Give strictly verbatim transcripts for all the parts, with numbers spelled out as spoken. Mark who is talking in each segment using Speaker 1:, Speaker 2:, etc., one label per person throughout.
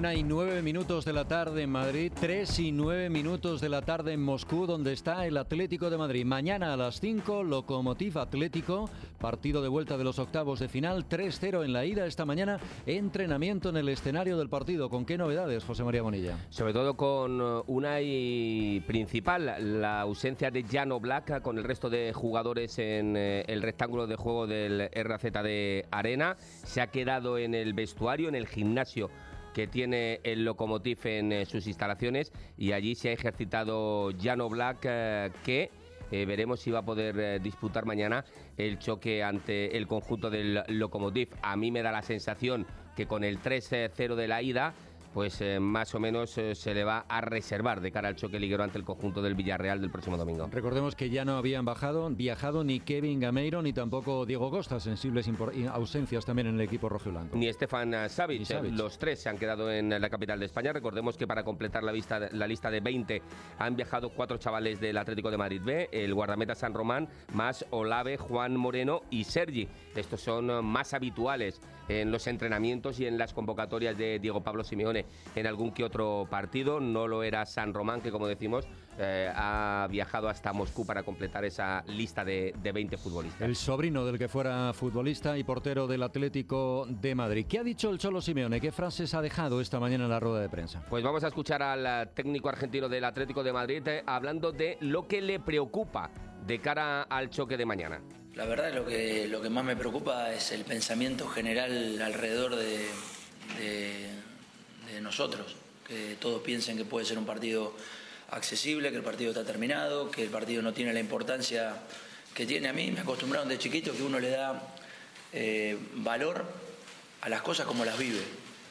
Speaker 1: Una y nueve minutos de la tarde en Madrid, tres y nueve minutos de la tarde en Moscú, donde está el Atlético de Madrid. Mañana a las cinco, Lokomotiv Atlético, partido de vuelta de los octavos de final, tres cero en la ida. Esta mañana, entrenamiento en el escenario del partido. ¿Con qué novedades, José María Bonilla?
Speaker 2: Sobre todo con una y principal, la ausencia de Jan Oblak con el resto de jugadores en eh, el rectángulo de juego del R Z de Arena. Se ha quedado en el vestuario, en el gimnasio que tiene el Lokomotiv en eh, sus instalaciones, y allí se ha ejercitado Jan Oblak, eh, que eh, veremos si va a poder eh, disputar mañana el choque ante el conjunto del Lokomotiv. A mí me da la sensación que con el tres cero de la ida, pues eh, más o menos eh, se le va a reservar de cara al choque liguero ante el conjunto del Villarreal del próximo domingo.
Speaker 1: Recordemos que ya no habían bajado, viajado ni Kevin Gameiro ni tampoco Diego Costa, sensibles ausencias también en el equipo rojiblanco.
Speaker 2: Ni Stefan Savic, Savic. Los tres se han quedado en la capital de España. Recordemos que para completar la, vista, la lista de veinte han viajado cuatro chavales del Atlético de Madrid B, el guardameta San Román, más Olave, Juan Moreno y Sergi. Estos son más habituales en los entrenamientos y en las convocatorias de Diego Pablo Simeone en algún que otro partido. No lo era San Román, que como decimos eh, ha viajado hasta Moscú para completar esa lista de, de veinte futbolistas.
Speaker 1: El sobrino del que fuera futbolista y portero del Atlético de Madrid. ¿Qué ha dicho el Cholo Simeone? ¿Qué frases ha dejado esta mañana en la rueda de prensa?
Speaker 2: Pues vamos a escuchar al técnico argentino del Atlético de Madrid eh, hablando de lo que le preocupa de cara al choque de mañana.
Speaker 3: La verdad, lo que, lo que más me preocupa es el pensamiento general alrededor de, de, de nosotros. Que todos piensen que puede ser un partido accesible, que el partido está terminado, que el partido no tiene la importancia que tiene. A mí me acostumbraron de chiquito que uno le da eh, valor a las cosas como las vive.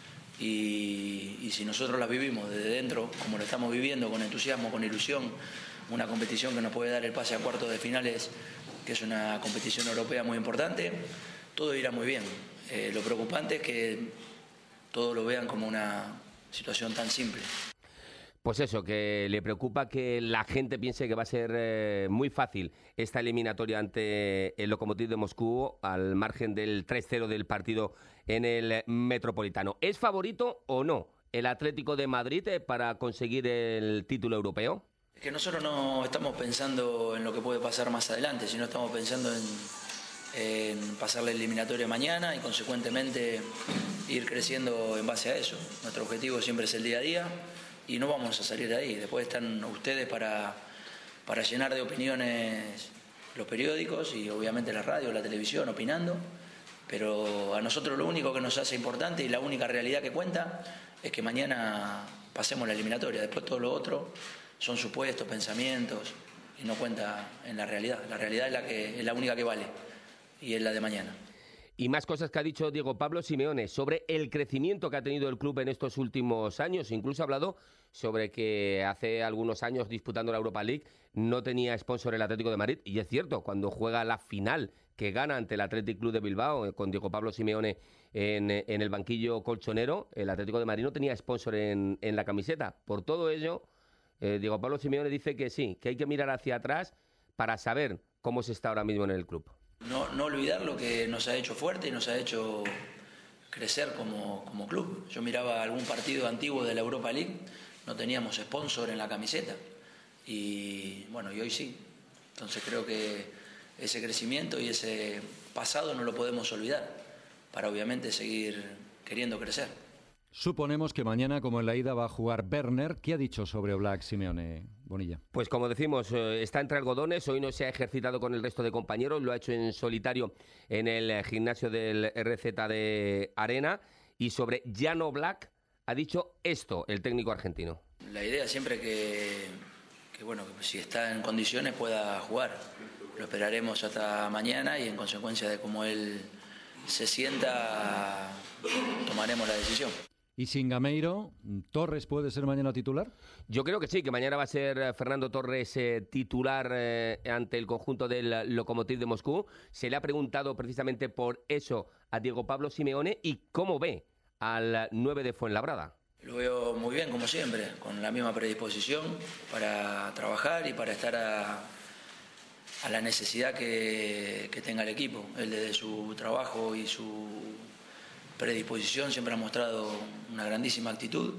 Speaker 3: Y, y si nosotros las vivimos desde dentro, como lo estamos viviendo, con entusiasmo, con ilusión, una competición que nos puede dar el pase a cuartos de finales, que es una competición europea muy importante, todo irá muy bien. Eh, lo preocupante es que todos lo vean como una situación tan simple.
Speaker 2: Pues eso, que le preocupa que la gente piense que va a ser eh, muy fácil esta eliminatoria ante el Lokomotiv de Moscú, al margen del tres cero del partido en el Metropolitano. ¿Es favorito o no el Atlético de Madrid eh, para conseguir el título europeo?
Speaker 3: Es que nosotros no estamos pensando en lo que puede pasar más adelante, sino estamos pensando en, en pasar la eliminatoria mañana y consecuentemente ir creciendo en base a eso. Nuestro objetivo siempre es el día a día y no vamos a salir de ahí. Después están ustedes para, para llenar de opiniones los periódicos y obviamente la radio, la televisión, opinando, pero a nosotros lo único que nos hace importante y la única realidad que cuenta es que mañana pasemos la eliminatoria. Después todo lo otro son supuestos, pensamientos, y no cuenta en la realidad. La realidad es la, que, es la única que vale, y es la de mañana.
Speaker 2: Y más cosas que ha dicho Diego Pablo Simeone sobre el crecimiento que ha tenido el club en estos últimos años. Incluso ha hablado sobre que hace algunos años, disputando la Europa League, no tenía sponsor el Atlético de Madrid. Y es cierto, cuando juega la final que gana ante el Athletic Club de Bilbao, con Diego Pablo Simeone en, en el banquillo colchonero, el Atlético de Madrid no tenía sponsor en, en la camiseta. Por todo ello, eh, Diego Pablo Simeone dice que sí, que hay que mirar hacia atrás para saber cómo se está ahora mismo en el club.
Speaker 3: No, no olvidar lo que nos ha hecho fuerte y nos ha hecho crecer como, como club. Yo miraba algún partido antiguo de la Europa League, no teníamos sponsor en la camiseta y bueno, y hoy sí. Entonces creo que ese crecimiento y ese pasado no lo podemos olvidar para obviamente seguir queriendo crecer.
Speaker 1: Suponemos que mañana, como en la ida, va a jugar Werner. ¿Qué ha dicho sobre Oblak, Simeone, Bonilla?
Speaker 2: Pues como decimos, eh, está entre algodones. Hoy no se ha ejercitado con el resto de compañeros, lo ha hecho en solitario en el gimnasio del R Z de Arena. Y sobre Jan Oblak ha dicho esto el técnico argentino.
Speaker 3: La idea siempre que, que bueno, que si está en condiciones pueda jugar. Lo esperaremos hasta mañana y en consecuencia de cómo él se sienta, tomaremos la decisión.
Speaker 1: ¿Y sin Gameiro, Torres puede ser mañana titular?
Speaker 2: Yo creo que sí, que mañana va a ser Fernando Torres eh, titular eh, ante el conjunto del Lokomotiv de Moscú. Se le ha preguntado precisamente por eso a Diego Pablo Simeone y cómo ve al nueve de Fuenlabrada.
Speaker 3: Lo veo muy bien, como siempre, con la misma predisposición para trabajar y para estar a, a la necesidad que, que tenga el equipo. Él desde su trabajo y su predisposición, siempre ha mostrado una grandísima actitud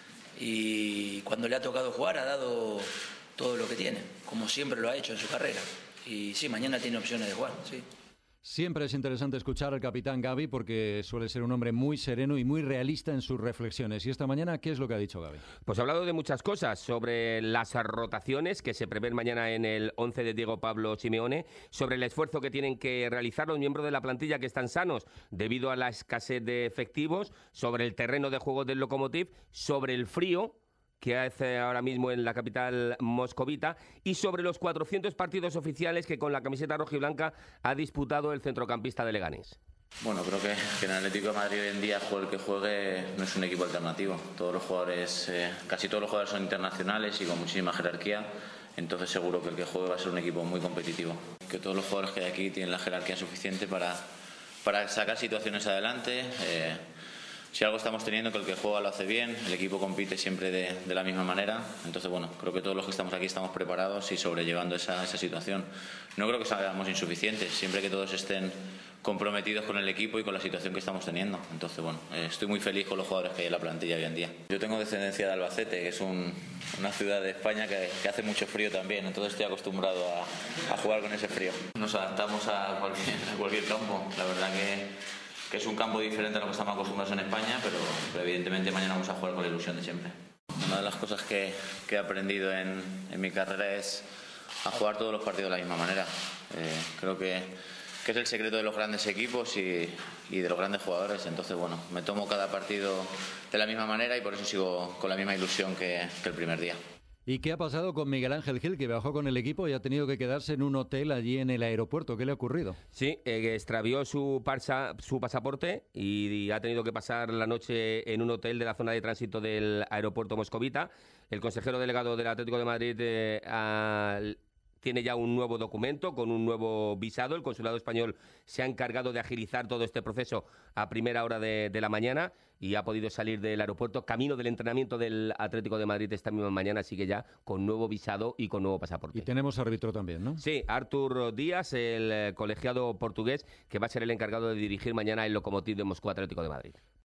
Speaker 3: y cuando le ha tocado jugar ha dado todo lo que tiene, como siempre lo ha hecho en su carrera. Y sí, mañana tiene opciones de jugar, sí.
Speaker 1: Siempre es interesante escuchar al capitán Gavi porque suele ser un hombre muy sereno y muy realista en sus reflexiones. Y esta mañana, ¿qué es lo que ha dicho Gavi?
Speaker 2: Pues ha hablado de muchas cosas, sobre las rotaciones que se prevén mañana en el once de Diego Pablo Simeone, sobre el esfuerzo que tienen que realizar los miembros de la plantilla que están sanos debido a la escasez de efectivos, sobre el terreno de juego del Lokomotiv, sobre el frío que hace ahora mismo en la capital moscovita y sobre los cuatrocientos partidos oficiales que con la camiseta rojiblanca ha disputado el centrocampista de Leganés.
Speaker 4: Bueno, creo que, que en el Atlético de Madrid hoy en día, juegue el que juegue, no es un equipo alternativo. Todos los jugadores, eh, casi todos los jugadores son internacionales y con muchísima jerarquía, entonces seguro que el que juegue va a ser un equipo muy competitivo. Que todos los jugadores que hay aquí tienen la jerarquía suficiente para, para sacar situaciones adelante. Eh, Si algo estamos teniendo, que el que juega lo hace bien, el equipo compite siempre de, de la misma manera. Entonces, bueno, creo que todos los que estamos aquí estamos preparados y sobrellevando esa, esa situación. No creo que seamos insuficientes, siempre que todos estén comprometidos con el equipo y con la situación que estamos teniendo. Entonces, bueno, eh, estoy muy feliz con los jugadores que hay en la plantilla hoy en día. Yo tengo descendencia de Albacete, que es un, una ciudad de España que, que hace mucho frío también, entonces estoy acostumbrado a, a jugar con ese frío. Nos adaptamos a cualquier, a cualquier campo, la verdad que... que es un campo diferente a lo que estamos acostumbrados en España, pero, pero evidentemente mañana vamos a jugar con la ilusión de siempre. Una de las cosas que, que he aprendido en, en mi carrera es a jugar todos los partidos de la misma manera. Eh, creo que, que es el secreto de los grandes equipos y, y de los grandes jugadores. Entonces, bueno, me tomo cada partido de la misma manera y por eso sigo con la misma ilusión que, que el primer día.
Speaker 1: ¿Y qué ha pasado con Miguel Ángel Gil, que viajó con el equipo y ha tenido que quedarse en un hotel allí en el aeropuerto? ¿Qué le ha ocurrido?
Speaker 2: Sí, eh, extravió su, parsa, su pasaporte y, y ha tenido que pasar la noche en un hotel de la zona de tránsito del aeropuerto moscovita. El consejero delegado del Atlético de Madrid eh, ha... tiene ya un nuevo documento con un nuevo visado. El consulado español se ha encargado de agilizar todo este proceso a primera hora de, de la mañana y ha podido salir del aeropuerto camino del entrenamiento del Atlético de Madrid esta misma mañana, así que ya con nuevo visado y con nuevo pasaporte.
Speaker 1: Y tenemos árbitro también, ¿no?
Speaker 2: Sí, Artur Díaz, el colegiado portugués, que va a ser el encargado de dirigir mañana el Lokomotiv de Moscú Atlético de Madrid.